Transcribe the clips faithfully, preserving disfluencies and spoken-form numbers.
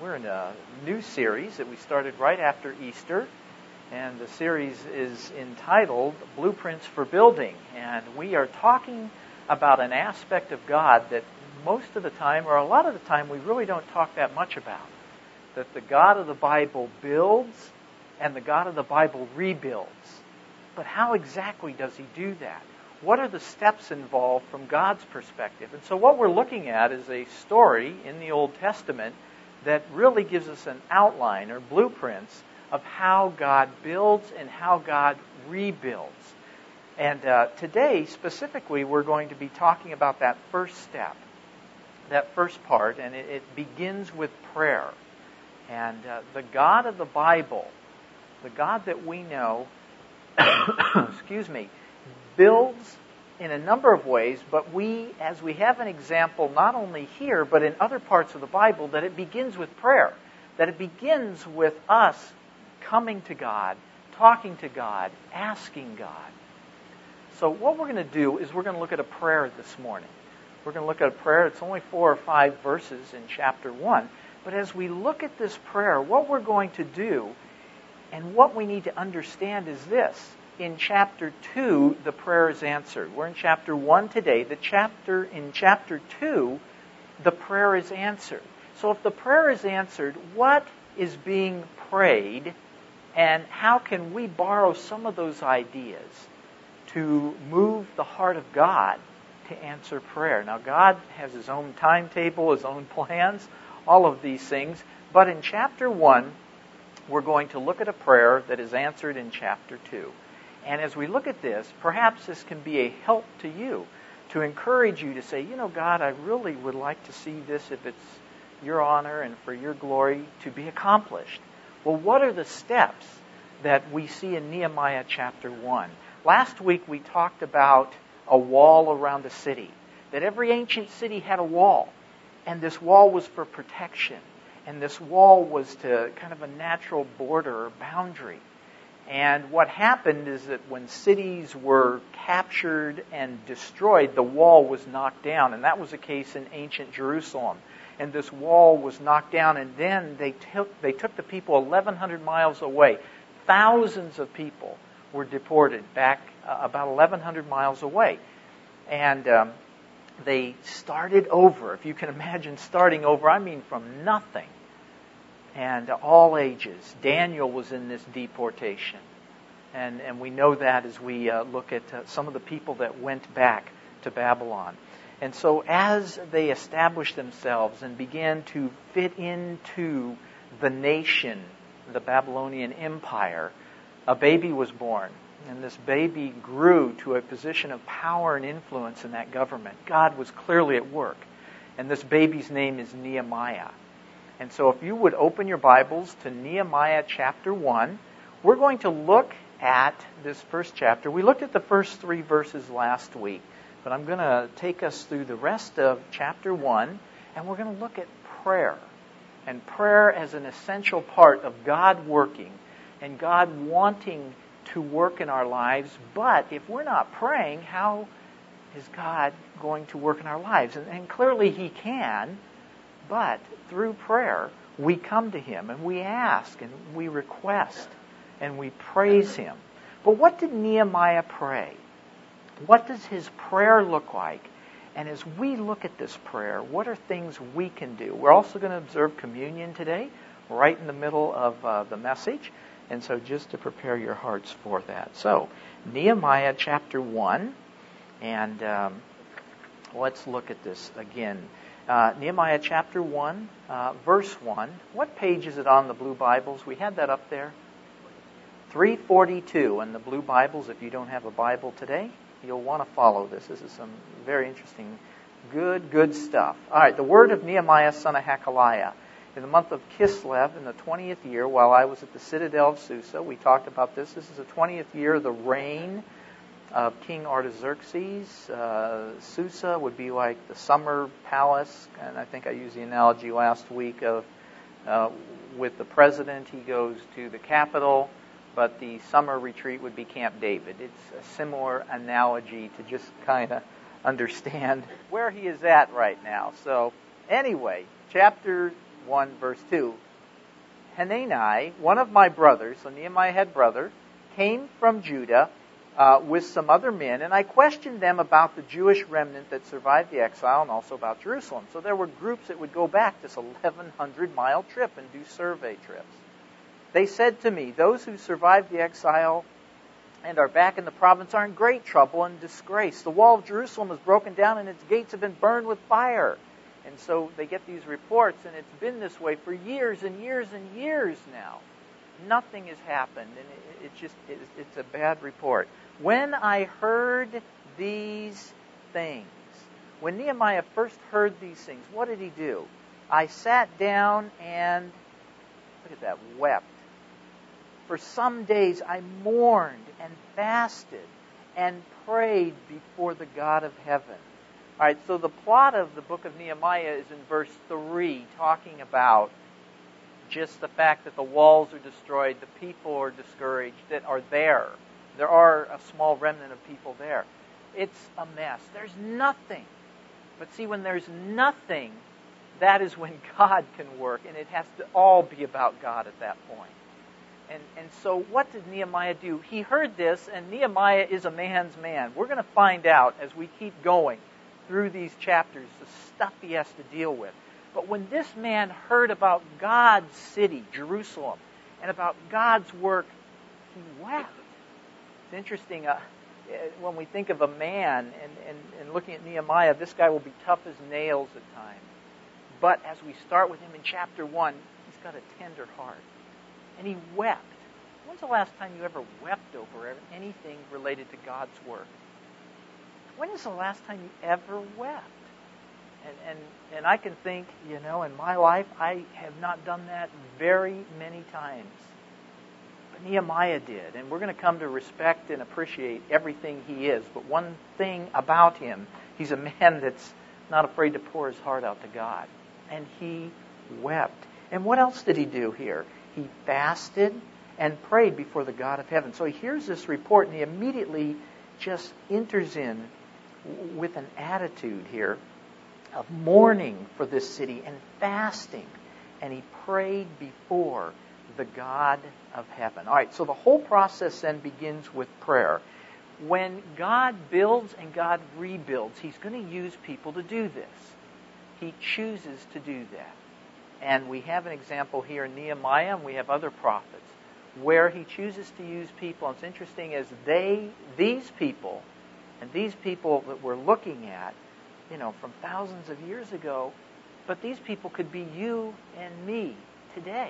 We're in a new series that we started right after Easter, and the series is entitled Blueprints for Building. And we are talking about an aspect of God that most of the time, or a lot of the time, we really don't talk that much about. That the God of the Bible builds and the God of the Bible rebuilds. But how exactly does He do that? What are the steps involved from God's perspective? And so what we're looking at is a story in the Old Testament that really gives us an outline or blueprints of how God builds and how God rebuilds. And uh, today, specifically, we're going to be talking about that first step, that first part, and it, it begins with prayer. And uh, the God of the Bible, the God that we know, excuse me, builds in a number of ways, but we, as we have an example not only here, but in other parts of the Bible, that it begins with prayer, that it begins with us coming to God, talking to God, asking God. So what we're going to do is we're going to look at a prayer this morning. We're going to look at a prayer. It's only four or five verses in chapter one. But as we look at this prayer, what we're going to do and what we need to understand is this. In chapter two, the prayer is answered. We're in chapter one today. The chapter in chapter two, the prayer is answered. So if the prayer is answered, what is being prayed, and how can we borrow some of those ideas to move the heart of God to answer prayer? Now, God has His own timetable, His own plans, all of these things. But in chapter one, we're going to look at a prayer that is answered in chapter two. And as we look at this, perhaps this can be a help to you, to encourage you to say, you know, God, I really would like to see this, if it's your honor and for your glory, to be accomplished. Well, what are the steps that we see in Nehemiah chapter one? Last week we talked about a wall around a city, that every ancient city had a wall, and this wall was for protection, and this wall was to kind of a natural border or boundary. And what happened is that when cities were captured and destroyed, the wall was knocked down. And that was the case in ancient Jerusalem. And this wall was knocked down, and then they took they took the people eleven hundred miles away. Thousands of people were deported back uh, about eleven hundred miles away. And um, they started over. If you can imagine starting over, I mean from nothing. And all ages. Daniel was in this deportation. And and we know that as we uh, look at uh, some of the people that went back to Babylon. And so as they established themselves and began to fit into the nation, the Babylonian Empire, a baby was born. And this baby grew to a position of power and influence in that government. God was clearly at work. And this baby's name is Nehemiah. And so if you would open your Bibles to Nehemiah chapter one, we're going to look at this first chapter. We looked at the first three verses last week, but I'm going to take us through the rest of chapter one, and we're going to look at prayer, and prayer as an essential part of God working, and God wanting to work in our lives. But if we're not praying, how is God going to work in our lives? And, and clearly He can. But through prayer, we come to Him and we ask and we request and we praise Him. But what did Nehemiah pray? What does his prayer look like? And as we look at this prayer, what are things we can do? We're also going to observe communion today, right in the middle of uh, the message. And so just to prepare your hearts for that. So, Nehemiah chapter one, and um, let's look at this again. Uh, Nehemiah chapter one, uh, verse one. What page is it on the blue Bibles? We had that up there. three forty-two in the blue Bibles. If you don't have a Bible today, you'll want to follow this. This is some very interesting, good, good stuff. All right, the word of Nehemiah, son of Hakaliah. In the month of Kislev, in the twentieth year, while I was at the citadel of Susa, we talked about this. This is the twentieth year of the reign of King Artaxerxes. Uh, Susa would be like the summer palace, and I think I used the analogy last week of uh, with the president, he goes to the capital, but the summer retreat would be Camp David. It's a similar analogy to just kind of understand where he is at right now. So anyway, chapter one, verse two. Hanani, one of my brothers, so Nehemiah had brother, came from Judah uh, with some other men, and I questioned them about the Jewish remnant that survived the exile and also about Jerusalem. So there were groups that would go back this eleven hundred mile trip and do survey trips. They said to me, those who survived the exile and are back in the province are in great trouble and disgrace. The wall of Jerusalem is broken down and its gates have been burned with fire. And so they get these reports, and it's been this way for years and years and years now. Nothing has happened, and it, it just it, it's a bad report. When I heard these things, when Nehemiah first heard these things, what did he do? I sat down and, look at that, wept. For some days I mourned and fasted and prayed before the God of heaven. All right, so the plot of the book of Nehemiah is in verse three, talking about just the fact that the walls are destroyed, the people are discouraged that are there. There are a small remnant of people there. It's a mess. There's nothing. But see, when there's nothing, that is when God can work, and it has to all be about God at that point. And, and so what did Nehemiah do? He heard this, and Nehemiah is a man's man. We're going to find out as we keep going through these chapters the stuff he has to deal with. But when this man heard about God's city, Jerusalem, and about God's work, he wept. It's interesting, uh, when we think of a man and, and, and looking at Nehemiah, this guy will be tough as nails at times. But as we start with him in chapter one, he's got a tender heart. And he wept. When's the last time you ever wept over anything related to God's work? When is the last time you ever wept? And, and and I can think, you know, in my life, I have not done that very many times. But Nehemiah did. And we're going to come to respect and appreciate everything he is. But one thing about him, he's a man that's not afraid to pour his heart out to God. And he wept. And what else did he do here? He fasted and prayed before the God of heaven. So he hears this report and he immediately just enters in with an attitude here of mourning for this city and fasting. And he prayed before the God of heaven. All right, so the whole process then begins with prayer. When God builds and God rebuilds, he's going to use people to do this. He chooses to do that. And we have an example here in Nehemiah, and we have other prophets, where he chooses to use people. And it's interesting as they, these people, and these people that we're looking at, you know, from thousands of years ago, but these people could be you and me today.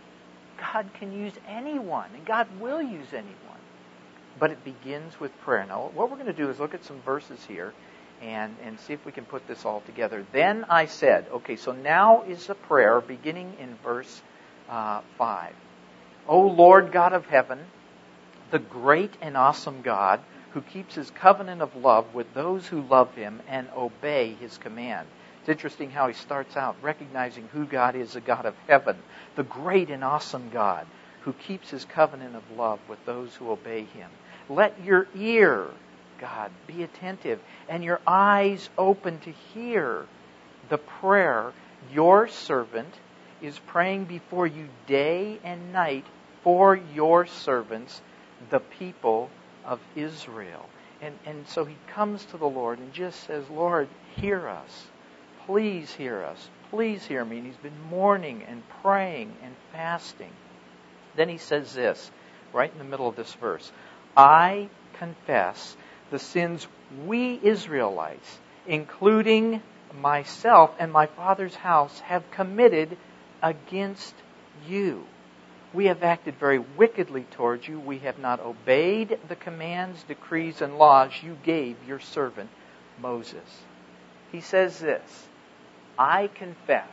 God can use anyone, and God will use anyone. But it begins with prayer. Now, what we're going to do is look at some verses here and, and see if we can put this all together. Then I said, okay, so now is a prayer beginning in verse uh, five. O Lord God of heaven, the great and awesome God, who keeps his covenant of love with those who love him and obey his command. It's interesting how he starts out recognizing who God is, the God of heaven, the great and awesome God who keeps his covenant of love with those who obey him. Let your ear, God, be attentive and your eyes open to hear the prayer your servant is praying before you day and night for your servants, the people of Israel. And, and so he comes to the Lord and just says, Lord, hear us. Please hear us. Please hear me. And he's been mourning and praying and fasting. Then he says this, right in the middle of this verse. I confess the sins we Israelites, including myself and my father's house, have committed against you. We have acted very wickedly towards you. We have not obeyed the commands, decrees, and laws you gave your servant Moses. He says this, I confess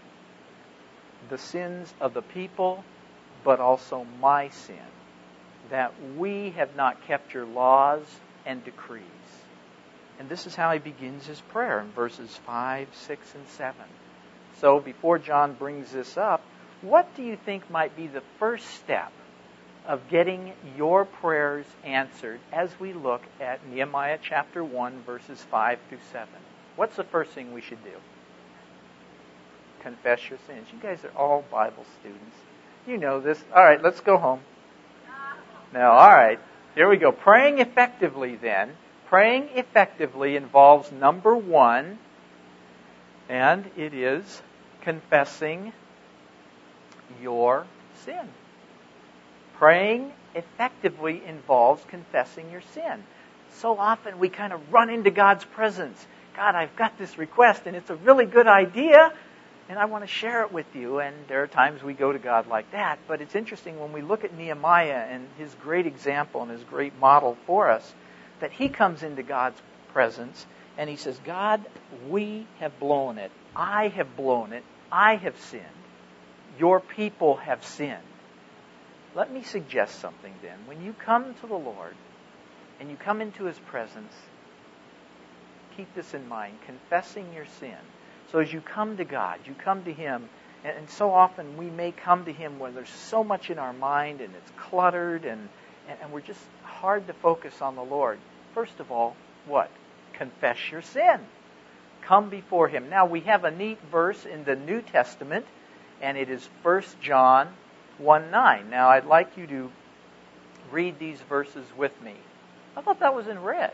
the sins of the people, but also my sin, that we have not kept your laws and decrees. And this is how he begins his prayer in verses five, six, and seven. So before John brings this up, what do you think might be the first step of getting your prayers answered as we look at Nehemiah chapter one, verses five through seven? What's the first thing we should do? confess your sins. You guys are all Bible students. You know this. All right, let's go home. Now, all right, here we go. Praying effectively then. Praying effectively involves number one, and it is confessing your sin. Praying effectively involves confessing your sin. So often we kind of run into God's presence. God, I've got this request, and it's a really good idea, and I want to share it with you. And there are times we go to God like that. But it's interesting when we look at Nehemiah and his great example and his great model for us, that he comes into God's presence and he says, God, we have blown it. I have blown it. I have sinned. Your people have sinned. Let me suggest something then. When you come to the Lord and you come into His presence, keep this in mind, confessing your sin. So as you come to God, you come to Him, and, and so often we may come to Him where there's so much in our mind and it's cluttered and, and, and we're just hard to focus on the Lord. First of all, what? Confess your sin. Come before Him. Now we have a neat verse in the New Testament, and it is First John one nine. Now I'd like you to read these verses with me. I thought that was in red.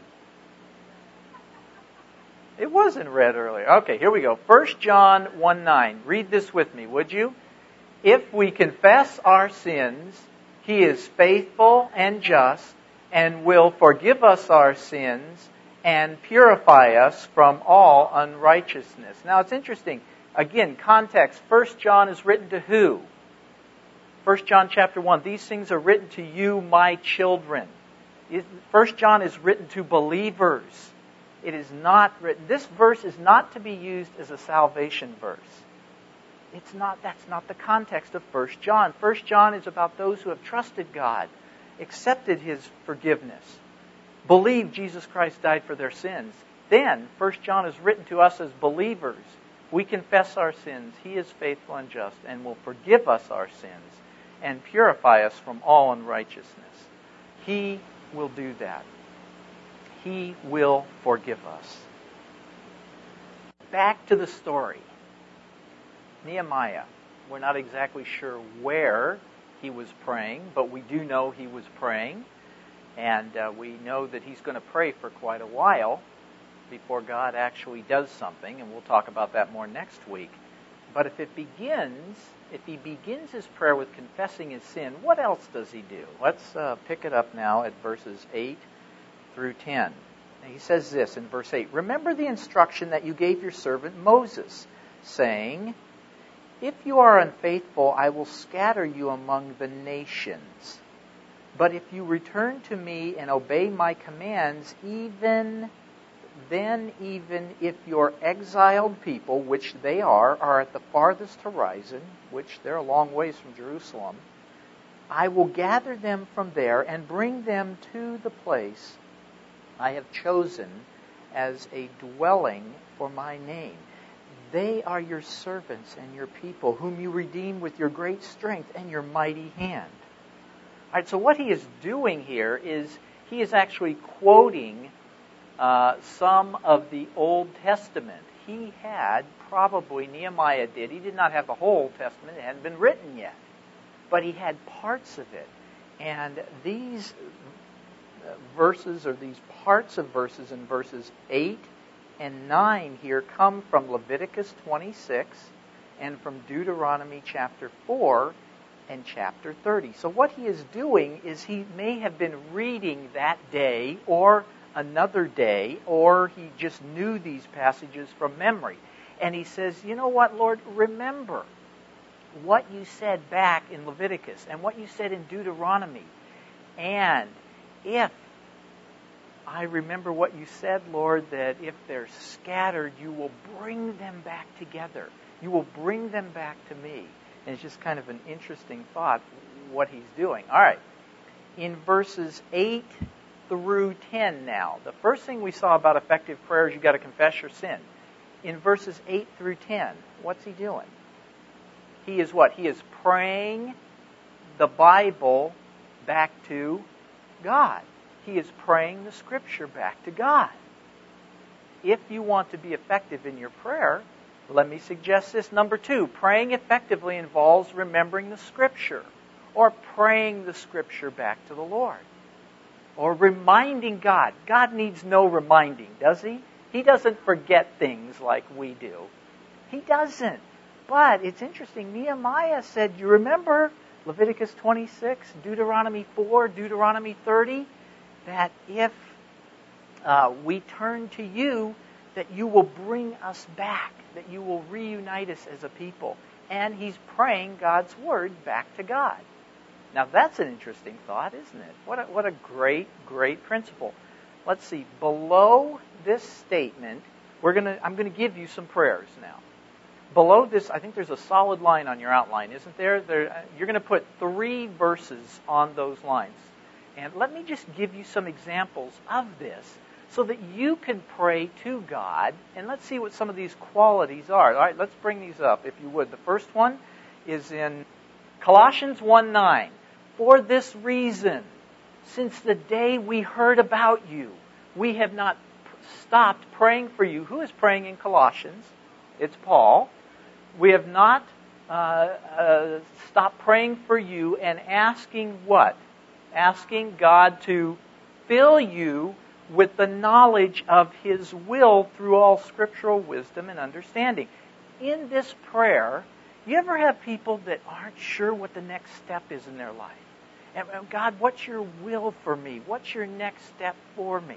It was in red earlier. Okay, here we go. First John one nine. Read this with me, would you? If we confess our sins, He is faithful and just and will forgive us our sins and purify us from all unrighteousness. Now it's interesting. Again, context. First John is written to who? First John chapter one. These things are written to you, my children. First John is written to believers. It is not written. This verse is not to be used as a salvation verse. It's not. That's not the context of First John. First John is about those who have trusted God, accepted His forgiveness, believed Jesus Christ died for their sins. Then First John is written to us as believers. We confess our sins. He is faithful and just and will forgive us our sins and purify us from all unrighteousness. He will do that. He will forgive us. Back to the story. Nehemiah. We're not exactly sure where he was praying, but we do know he was praying. And uh, we know that he's going to pray for quite a while before God actually does something, and we'll talk about that more next week. But if it begins, if he begins his prayer with confessing his sin, what else does he do? Let's uh, pick it up now at verses eight through ten. And he says this in verse eight, remember the instruction that you gave your servant Moses, saying, if you are unfaithful, I will scatter you among the nations. But if you return to me and obey my commands, even then, even if your exiled people, which they are, are at the farthest horizon, which they're a long ways from Jerusalem, I will gather them from there and bring them to the place I have chosen as a dwelling for my name. They are your servants and your people, whom you redeem with your great strength and your mighty hand. All right, so what he is doing here is he is actually quoting uh, some of the Old Testament. He had, probably Nehemiah did, he did not have the whole Old Testament, it hadn't been written yet. But he had parts of it. And these verses, or these parts of verses in verses eight and nine here come from Leviticus twenty-six and from Deuteronomy chapter four and chapter thirty. So what he is doing is he may have been reading that day or another day, or he just knew these passages from memory. And he says, you know what, Lord, remember what you said back in Leviticus and what you said in Deuteronomy. And if I remember what you said, Lord, that if they're scattered, you will bring them back together. You will bring them back to me. And it's just kind of an interesting thought, what he's doing. All right. In verses eight through ten now, the first thing we saw about effective prayer is you've got to confess your sin. In verses eight through ten, what's he doing? He is what? He is praying the Bible back to God. He is praying the Scripture back to God. If you want to be effective in your prayer, Let me suggest this. Number two, praying effectively involves remembering the Scripture, or praying the Scripture back to the Lord, or reminding God. God needs no reminding, does He? He doesn't forget things like we do. He doesn't. But it's interesting, Nehemiah said, you remember Leviticus twenty-six, Deuteronomy four, Deuteronomy thirty, that if uh, we turn to you, that you will bring us back, that you will reunite us as a people. And he's praying God's word back to God. Now that's an interesting thought, isn't it? What a, what a great, great principle. Let's see, below this statement, we're gonna I'm going to give you some prayers now. Below this, I think there's a solid line on your outline, isn't there? there you're going to put three verses on those lines. And let me just give you some examples of this so that you can pray to God. And let's see what some of these qualities are. All right, let's bring these up, if you would. The first one is in Colossians one nine. For this reason, since the day we heard about you, we have not stopped praying for you. Who is praying in Colossians? It's Paul. We have not uh, uh, stopped praying for you and asking what? Asking God to fill you with the knowledge of His will through all scriptural wisdom and understanding. In this prayer, you ever have people that aren't sure what the next step is in their life? And God, what's your will for me? What's your next step for me?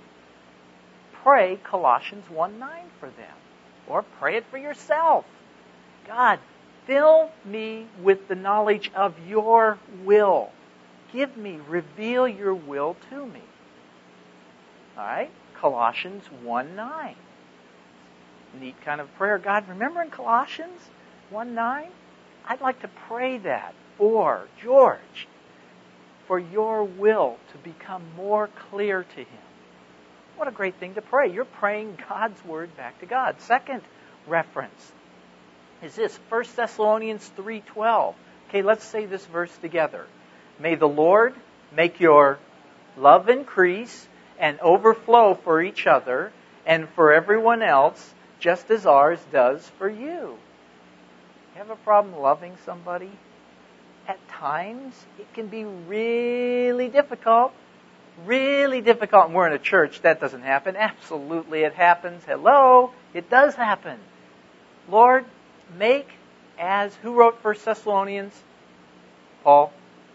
Pray Colossians one nine for them. Or pray it for yourself. God, fill me with the knowledge of your will. Give me, reveal your will to me. All right? Colossians one nine. Neat kind of prayer. God, remember in Colossians one nine? I'd like to pray that for George, for your will to become more clear to him. What a great thing to pray. You're praying God's word back to God. Second reference is this, First Thessalonians three twelve. Okay, let's say this verse together. May the Lord make your love increase and overflow for each other and for everyone else, just as ours does for you. You have a problem loving somebody? At times, it can be really difficult. Really difficult. And we're in a church. That doesn't happen. Absolutely, it happens. Hello? It does happen. Lord, make as... Who wrote First Thessalonians? Paul.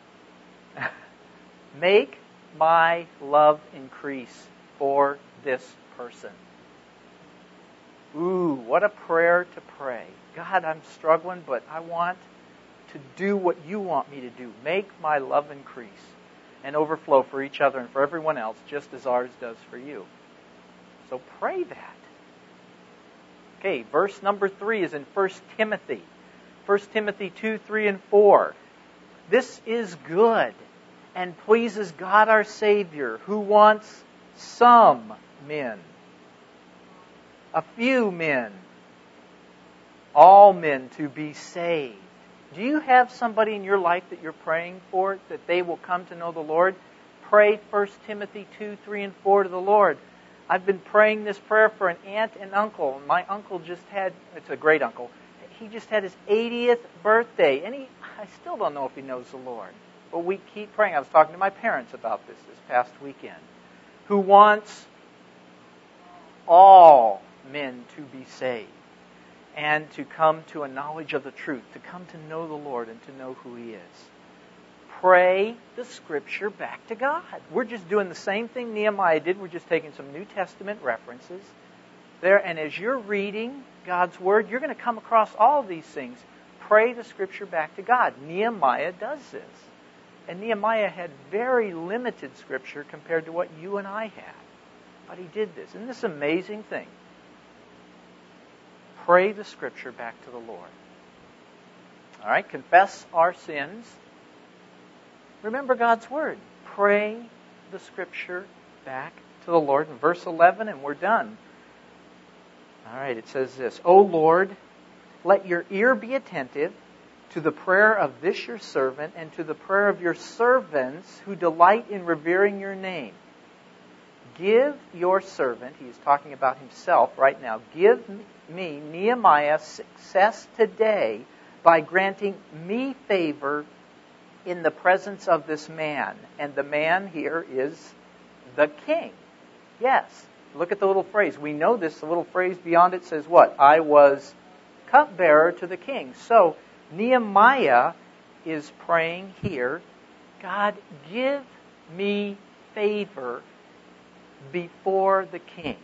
Make my love increase for this person. Ooh, what a prayer to pray. God, I'm struggling, but I want to do what you want me to do. Make my love increase and overflow for each other and for everyone else, just as ours does for you. So pray that. Okay, verse number three is in First Timothy. First Timothy two, three, and four. This is good and pleases God our Savior, who wants some men, a few men, all men to be saved. Do you have somebody in your life that you're praying for, that they will come to know the Lord? Pray First Timothy two, three, and four to the Lord. I've been praying this prayer for an aunt and uncle. My uncle just had, it's a great uncle, he just had his eightieth birthday. And he, I still don't know if he knows the Lord. But we keep praying. I was talking to my parents about this this past weekend. Who wants all men to be saved and to come to a knowledge of the truth, to come to know the Lord and to know who He is. Pray the Scripture back to God. We're just doing the same thing Nehemiah did. We're just taking some New Testament references there. And as you're reading God's Word, you're going to come across all of these things. Pray the Scripture back to God. Nehemiah does this. And Nehemiah had very limited Scripture compared to what you and I have. But he did this. Isn't this an amazing thing? Pray the Scripture back to the Lord. All right, confess our sins. Remember God's Word. Pray the Scripture back to the Lord. In verse eleven, and we're done. All right, it says this. O Lord, let your ear be attentive to the prayer of this your servant and to the prayer of your servants who delight in revering your name. Give your servant, he is talking about himself right now, give me, Nehemiah, success today by granting me favor in the presence of this man. And the man here is the king. Yes. Look at the little phrase. We know this. The little phrase beyond it says what? I was cupbearer to the king. So Nehemiah is praying here, God, give me favor before the king.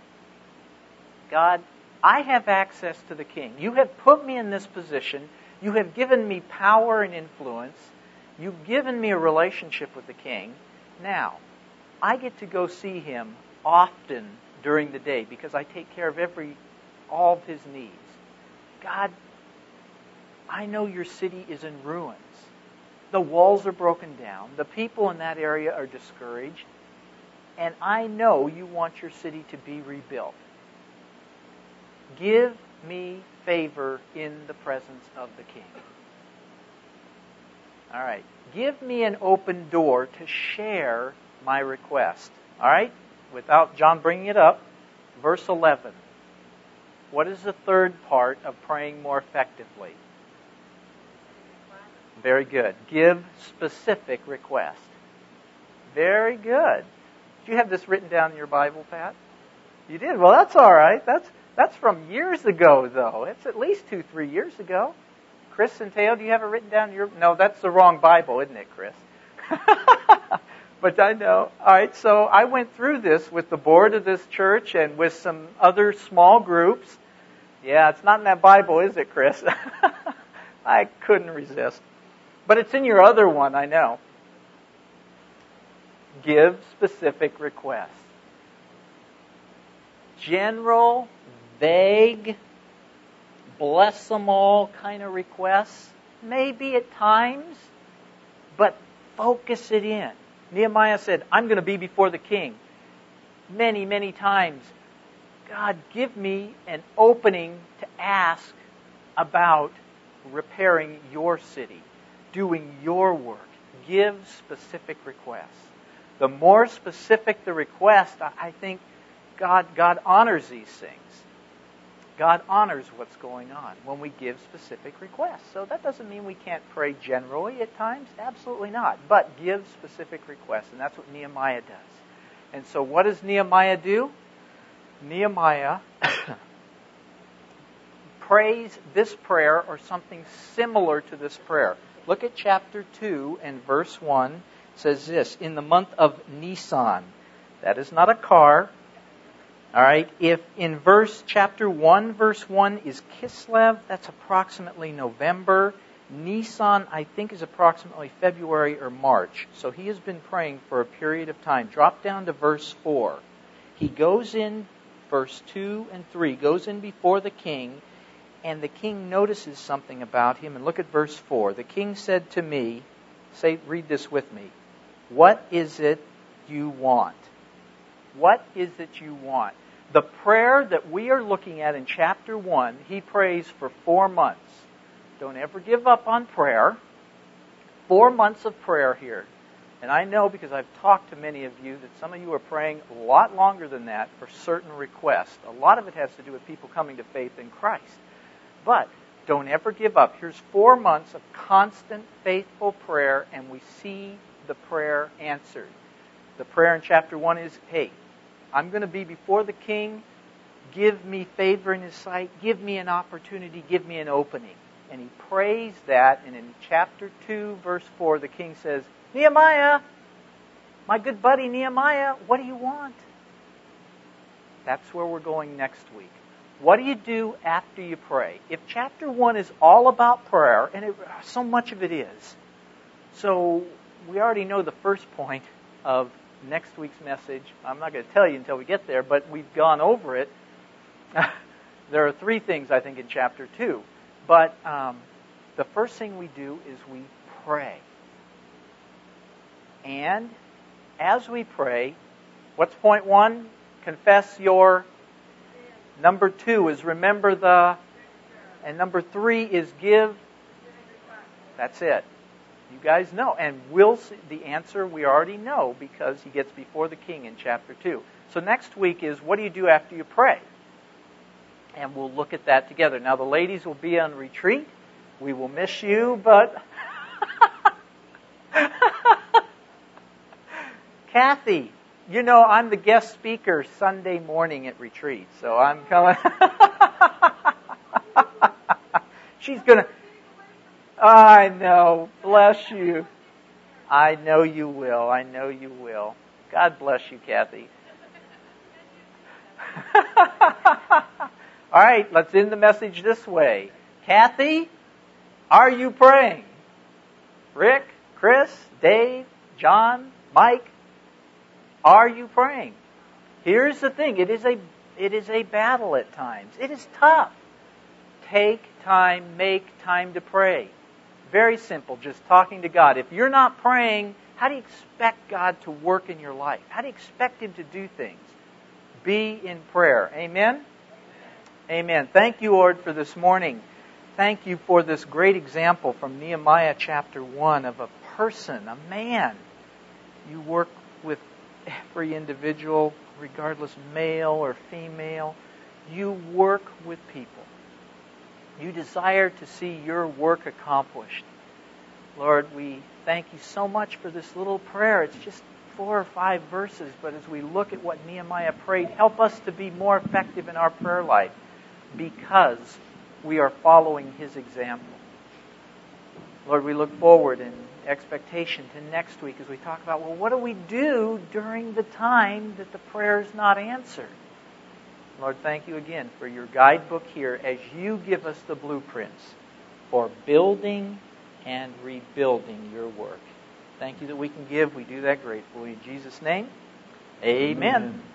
God, I have access to the king. You have put me in this position. You have given me power and influence. You've given me a relationship with the king. Now, I get to go see him often during the day because I take care of every all of his needs. God, I know your city is in ruins. The walls are broken down. The people in that area are discouraged. And I know you want your city to be rebuilt. Give me favor in the presence of the king. All right. Give me an open door to share my request. All right? Without John bringing it up, verse eleven. What is the third part of praying more effectively? Very good. Give specific request. Very good. Did you have this written down in your Bible, Pat? You did? Well, that's all right. That's that's from years ago, though. It's at least two, three years ago. Chris and Teo, do you have it written down in your... No, that's the wrong Bible, isn't it, Chris? But I know. All right, so I went through this with the board of this church and with some other small groups. Yeah, it's not in that Bible, is it, Chris? I couldn't resist. But it's in your other one, I know. Give specific requests. General, vague, bless them all kind of requests, maybe at times, but focus it in. Nehemiah said, I'm going to be before the king many, many times. God, give me an opening to ask about repairing your city, doing your work. Give specific requests. The more specific the request, I think God, God honors these things. God honors what's going on when we give specific requests. So that doesn't mean we can't pray generally at times. Absolutely not. But give specific requests. And that's what Nehemiah does. And so what does Nehemiah do? Nehemiah prays this prayer or something similar to this prayer. Look at chapter two and verse one. It says this, in the month of Nisan. That is not a car. All right, if in verse chapter one, verse one is Kislev, that's approximately November. Nisan, I think, is approximately February or March. So he has been praying for a period of time. Drop down to verse four. He goes in, verse two and three, goes in before the king, and the king notices something about him. And look at verse four. The king said to me, say, read this with me. What is it you want? What is it you want? The prayer that we are looking at in chapter one, he prays for four months. Don't ever give up on prayer. Four months of prayer here. And I know because I've talked to many of you that some of you are praying a lot longer than that for certain requests. A lot of it has to do with people coming to faith in Christ. But don't ever give up. Here's four months of constant, faithful prayer, and we see the prayer answered. The prayer in chapter one is, hey, I'm going to be before the king. Give me favor in his sight. Give me an opportunity. Give me an opening. And he prays that. And in chapter two, verse four, the king says, Nehemiah, my good buddy Nehemiah, what do you want? That's where we're going next week. What do you do after you pray? If chapter one is all about prayer, and it, so much of it is, so we already know the first point of next week's message. I'm not going to tell you until we get there, but we've gone over it. There are three things, I think, in chapter two. But um, the first thing we do is we pray. And as we pray, what's point one? Confess your... Number two is remember the... And number three is give... That's it. You guys know. And we'll see the answer we already know because he gets before the king in chapter two. So next week is, what do you do after you pray? And we'll look at that together. Now, the ladies will be on retreat. We will miss you, but... Kathy, you know, I'm the guest speaker Sunday morning at retreat, so I'm coming. She's going to... I know. Bless you. I know you will. I know you will. God bless you, Kathy. All right, let's end the message this way. Kathy, are you praying? Rick, Chris, Dave, John, Mike, are you praying? Here's the thing. It is a it is a battle at times. It is tough. Take time, make time to pray. Very simple, just talking to God. If you're not praying, how do you expect God to work in your life? How do you expect Him to do things? Be in prayer. Amen? Amen. Thank you, Lord, for this morning. Thank you for this great example from Nehemiah chapter one of a person, a man. You work with every individual, regardless male or female. You work with people. You desire to see your work accomplished. Lord, we thank you so much for this little prayer. It's just four or five verses, but as we look at what Nehemiah prayed, help us to be more effective in our prayer life because we are following his example. Lord, we look forward in expectation to next week as we talk about, well, what do we do during the time that the prayer is not answered? Lord, thank you again for your guidebook here as you give us the blueprints for building and rebuilding your work. Thank you that we can give. We do that gratefully. In Jesus' name, amen. Amen.